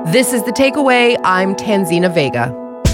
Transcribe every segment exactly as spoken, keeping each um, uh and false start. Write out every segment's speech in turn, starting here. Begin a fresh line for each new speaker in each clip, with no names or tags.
This is The Takeaway. I'm Tanzina Vega.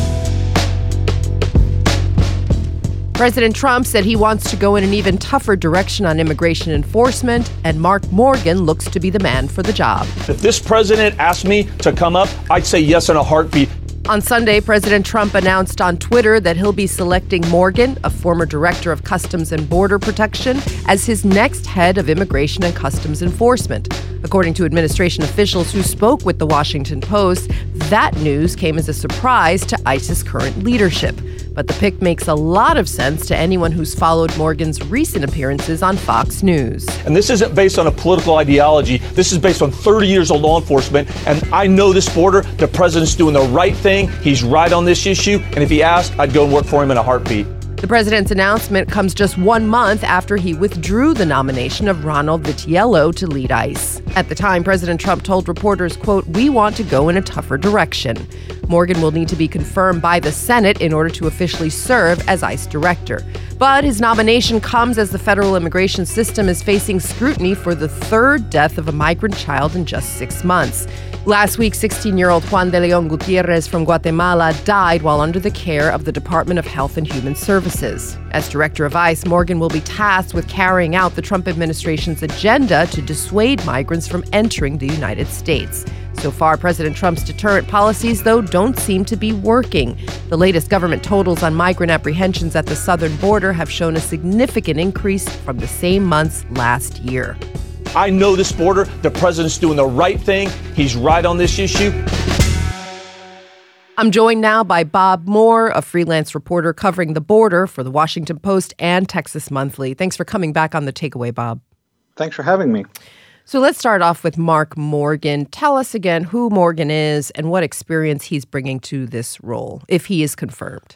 President Trump said he wants to go in an even tougher direction on immigration enforcement, and Mark Morgan looks to be the man for the job.
If this president asked me to come up, I'd say yes in a heartbeat.
On Sunday, President Trump announced on Twitter that he'll be selecting Morgan, a former director of Customs and Border Protection, as his next head of Immigration and Customs Enforcement. According to administration officials who spoke with the Washington Post, that news came as a surprise to ICE's current leadership. But the pick makes a lot of sense to anyone who's followed Morgan's recent appearances on Fox News.
And this isn't based on a political ideology. This is based on thirty years of law enforcement. And I know this border. The president's doing the right thing. He's right on this issue. And if he asked, I'd go and work for him in a heartbeat.
The president's announcement comes just one month after he withdrew the nomination of Ronald Vitiello to lead ICE. At the time, President Trump told reporters, quote, "We want to go in a tougher direction." Morgan will need to be confirmed by the Senate in order to officially serve as ICE director. But his nomination comes as the federal immigration system is facing scrutiny for the third death of a migrant child in just six months. Last week, sixteen-year-old Juan de Leon Gutierrez from Guatemala died while under the care of the Department of Health and Human Services. As director of ICE, Morgan will be tasked with carrying out the Trump administration's agenda to dissuade migrants from entering the United States. So far, President Trump's deterrent policies, though, don't seem to be working. The latest government totals on migrant apprehensions at the southern border have shown a significant increase from the same months last year.
I know this border. The president's doing the right thing. He's right on this issue.
I'm joined now by Bob Moore, a freelance reporter covering the border for the Washington Post and Texas Monthly. Thanks for coming back on The Takeaway, Bob.
Thanks for having me.
So let's start off with Mark Morgan. Tell us again who Morgan is and what experience he's bringing to this role, if he is confirmed.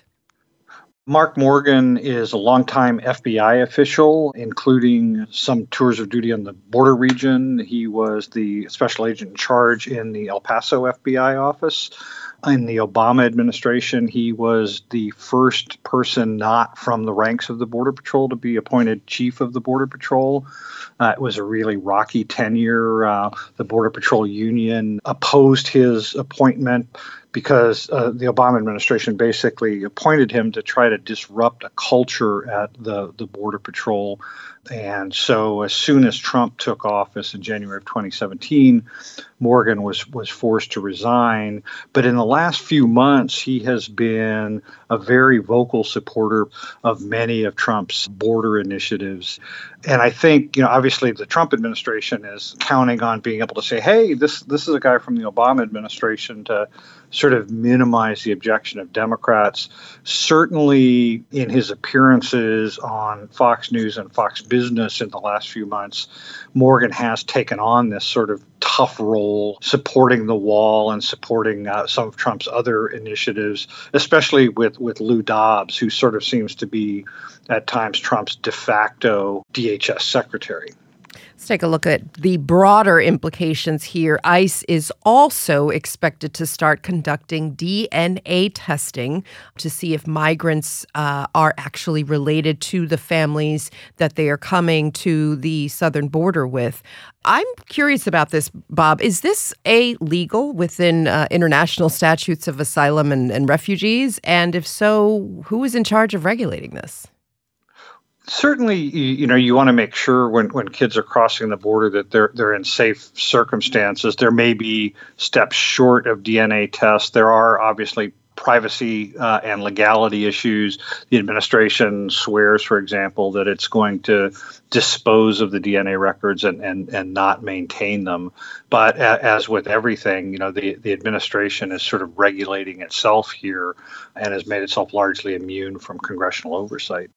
Mark Morgan is a longtime F B I official, including some tours of duty on the border region. He was the special agent in charge in the El Paso F B I office. In the Obama administration, he was the first person not from the ranks of the Border Patrol to be appointed chief of the Border Patrol. Uh, it was a really rocky tenure. Uh, the Border Patrol Union opposed his appointment because uh, the Obama administration basically appointed him to try to disrupt a culture at the, the Border Patrol. And so as soon as Trump took office in January of twenty seventeen, Morgan was, was forced to resign. But in the last few months, he has been a very vocal supporter of many of Trump's border initiatives. And I think, you know, obviously the Trump administration is counting on being able to say, hey, this this is a guy from the Obama administration to sort of minimize the objection of Democrats. Certainly in his appearances on Fox News and Fox Business in the last few months, Morgan has taken on this sort of tough role, supporting the wall and supporting uh, some of Trump's other initiatives, especially with, with Lou Dobbs, who sort of seems to be at times Trump's de facto D H S secretary.
Let's take a look at the broader implications here. ICE is also expected to start conducting D N A testing to see if migrants uh, are actually related to the families that they are coming to the southern border with. I'm curious about this, Bob. Is this A, legal within uh, international statutes of asylum and, and refugees? And if so, who is in charge of regulating this?
Certainly, you know, you want to make sure when, when kids are crossing the border that they're they're in safe circumstances. There may be steps short of D N A tests. There are obviously privacy uh, and legality issues. The administration swears, for example, that it's going to dispose of the D N A records and, and, and not maintain them. But a, as with everything, you know, the, the administration is sort of regulating itself here and has made itself largely immune from congressional oversight.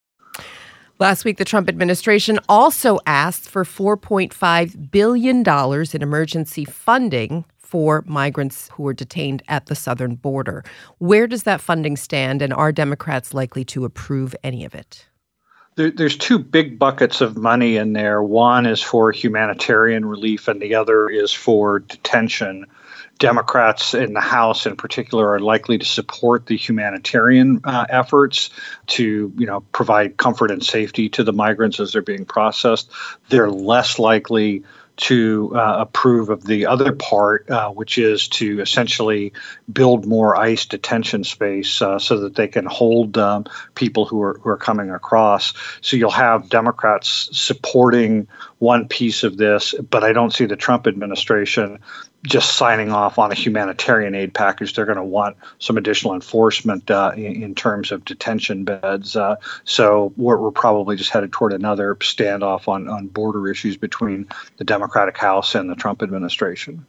Last week, the Trump administration also asked for four point five billion dollars in emergency funding for migrants who are detained at the southern border. Where does that funding stand, and are Democrats likely to approve any of it?
There, there's two big buckets of money in there. One is for humanitarian relief, and the other is for detention. Democrats in the House in particular are likely to support the humanitarian uh, efforts to, you know, provide comfort and safety to the migrants as they're being processed. They're less likely to uh, approve of the other part, uh, which is to essentially build more ICE detention space uh, so that they can hold um, people who are, who are coming across. So you'll have Democrats supporting one piece of this, but I don't see the Trump administration just signing off on a humanitarian aid package. They're going to want some additional enforcement uh, in, in terms of detention beds. Uh, so we're, we're probably just headed toward another standoff on, on border issues between the Democratic House and the Trump administration.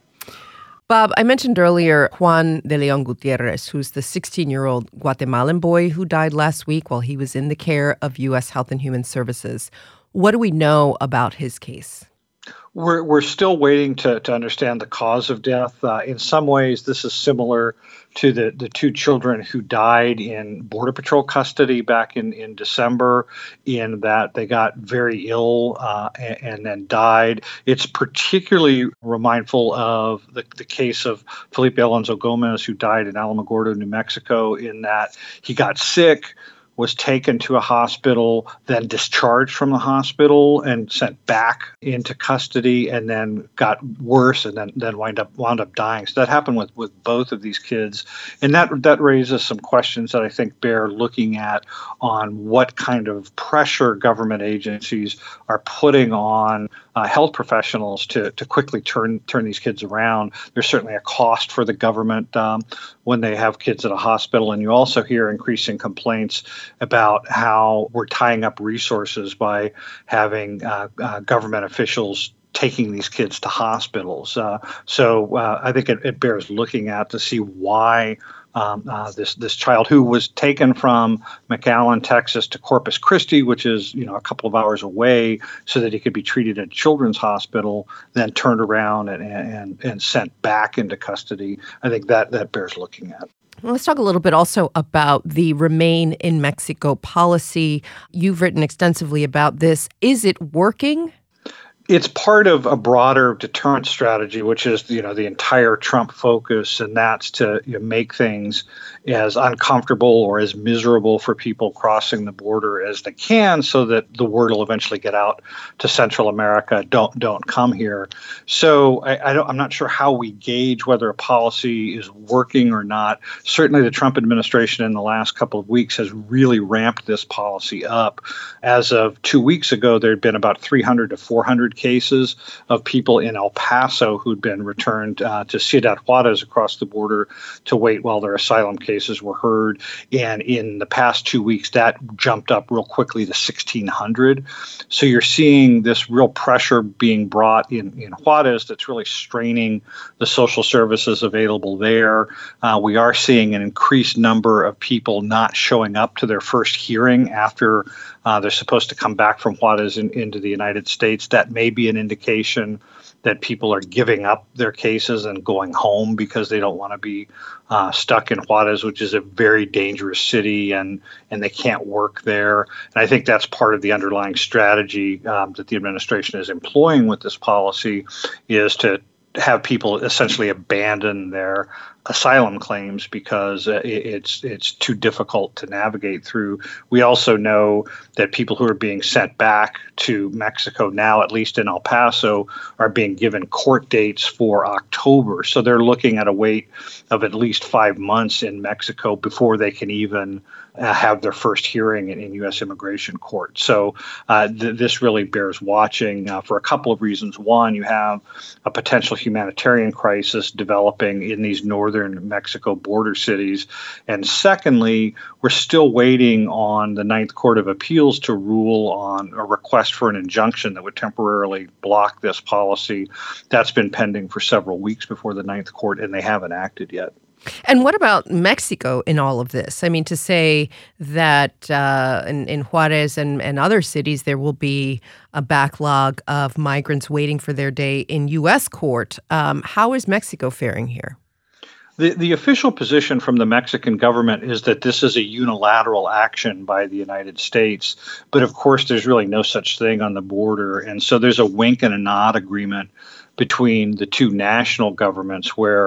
Bob, I mentioned earlier Juan de Leon Gutierrez, who's the sixteen-year-old Guatemalan boy who died last week while he was in the care of U S Health and Human Services. What do we know about his case?
We're we're still waiting to, to understand the cause of death. Uh, in some ways, this is similar to the, the two children who died in Border Patrol custody back in, in December, in that they got very ill uh, and, and then died. It's particularly remindful of the, the case of Felipe Alonso Gomez, who died in Alamogordo, New Mexico, in that he got sick, was taken to a hospital, then discharged from the hospital and sent back into custody, and then got worse and then, then wind up wound up dying. So that happened with, with both of these kids. And that that raises some questions that I think bear looking at on what kind of pressure government agencies are putting on uh, health professionals to, to quickly turn turn these kids around. There's certainly a cost for the government um, when they have kids at a hospital. And you also hear increasing complaints about how we're tying up resources by having uh, uh, government officials taking these kids to hospitals. Uh, so uh, I think it, it bears looking at to see why um, uh, this this child who was taken from McAllen, Texas, to Corpus Christi, which is you know a couple of hours away, so that he could be treated at Children's Hospital, then turned around and and, and sent back into custody. I think that that bears looking at.
Well, let's talk a little bit also about the Remain in Mexico policy. You've written extensively about this. Is it working?
It's part of a broader deterrent strategy, which is, you know, the entire Trump focus, and that's to you know, make things as uncomfortable or as miserable for people crossing the border as they can, so that the word will eventually get out to Central America. Don't don't come here. So I, I don't, I'm not sure how we gauge whether a policy is working or not. Certainly, the Trump administration in the last couple of weeks has really ramped this policy up. As of two weeks ago, there had been about three hundred to four hundred cases of people in El Paso who'd been returned uh, to Ciudad Juarez across the border to wait while their asylum cases were heard. And in the past two weeks, that jumped up real quickly to sixteen hundred. So you're seeing this real pressure being brought in, in Juarez that's really straining the social services available there. Uh, we are seeing an increased number of people not showing up to their first hearing after uh, they're supposed to come back from Juarez in, into the United States. That may be an indication that people are giving up their cases and going home because they don't want to be uh, stuck in Juarez, which is a very dangerous city, and and they can't work there. And I think that's part of the underlying strategy um, that the administration is employing with this policy, is to have people essentially abandon their asylum claims because uh, it's it's too difficult to navigate through. We also know that people who are being sent back to Mexico now, at least in El Paso, are being given court dates for October. So they're looking at a wait of at least five months in Mexico before they can even uh, have their first hearing in, in U S immigration court. So uh, th- this really bears watching uh, for a couple of reasons. One, you have a potential humanitarian crisis developing in these northern Mexico border cities. And secondly, we're still waiting on the Ninth Court of Appeals to rule on a request for an injunction that would temporarily block this policy. That's been pending for several weeks before the Ninth Court, and they haven't acted yet.
And what about Mexico in all of this? I mean, to say that uh, in, in Juarez and, and other cities, there will be a backlog of migrants waiting for their day in U S court. Um, how is Mexico faring here?
The, the official position from the Mexican government is that this is a unilateral action by the United States. But of course, there's really no such thing on the border. And so there's a wink and a nod agreement between the two national governments where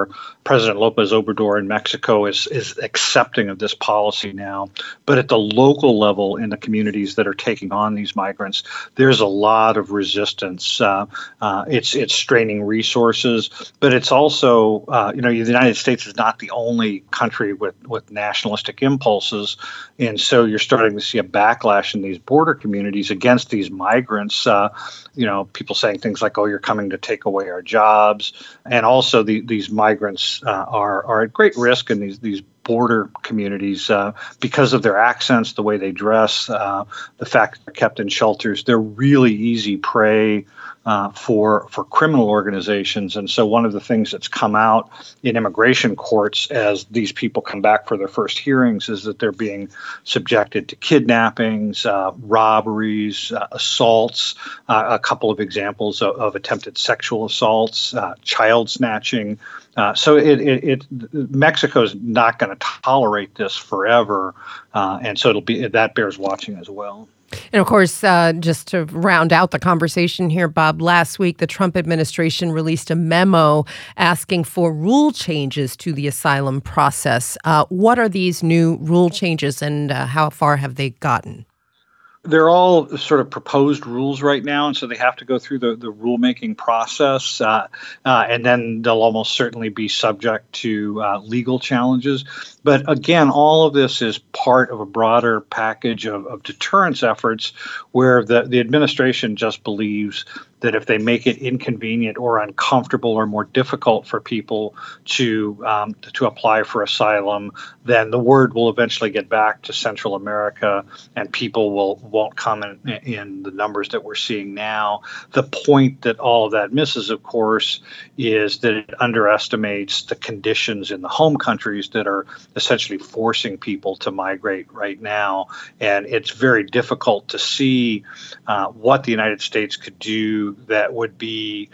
President Lopez Obrador in Mexico is, is accepting of this policy now. But at the local level in the communities that are taking on these migrants, there's a lot of resistance. Uh, uh, it's it's straining resources, but it's also, uh, you know, the United States is not the only country with, with nationalistic impulses. And so you're starting to see a backlash in these border communities against these migrants. Uh, you know, people saying things like, oh, you're coming to take away our jobs. And also the, these migrants uh, are, are at great risk in these, these border communities uh, because of their accents, the way they dress, uh, the fact that they're kept in shelters. They're really easy prey uh, for for criminal organizations. And so one of the things that's come out in immigration courts as these people come back for their first hearings is that they're being subjected to kidnappings, uh, robberies, uh, assaults, uh, a couple of examples of, of attempted sexual assaults, uh, child snatching. Uh, so it, it, it Mexico is not going to tolerate this forever, uh, and so it'll be that bears watching as well.
And of course, uh, just to round out the conversation here, Bob, last week the Trump administration released a memo asking for rule changes to the asylum process. Uh, what are these new rule changes, and uh, how far have they gotten?
They're all sort of proposed rules right now, and so they have to go through the, the rulemaking process, uh, uh, and then they'll almost certainly be subject to uh, legal challenges. But again, all of this is part of a broader package of, of deterrence efforts where the, the administration just believes that if they make it inconvenient or uncomfortable or more difficult for people to um, to apply for asylum, then the word will eventually get back to Central America, and people will won't come in, in the numbers that we're seeing now. The point that all of that misses, of course, is that it underestimates the conditions in the home countries that are essentially forcing people to migrate right now, and it's very difficult to see uh, what the United States could do that would be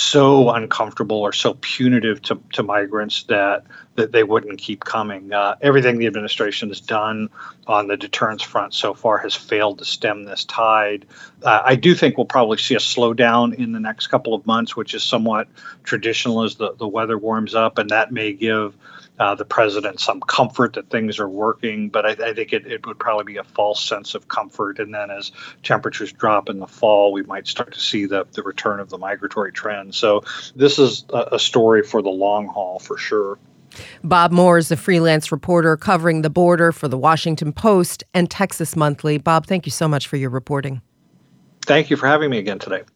so uncomfortable or so punitive to, to migrants that that they wouldn't keep coming. Uh, everything the administration has done on the deterrence front so far has failed to stem this tide. Uh, I do think we'll probably see a slowdown in the next couple of months, which is somewhat traditional as the, the weather warms up, and that may give Uh, the president some comfort that things are working, but I, I think it, it would probably be a false sense of comfort. And then as temperatures drop in the fall, we might start to see the, the return of the migratory trend. So this is a, a story for the long haul for sure.
Bob Moore is a freelance reporter covering the border for the Washington Post and Texas Monthly. Bob, thank you so much for your reporting.
Thank you for having me again today.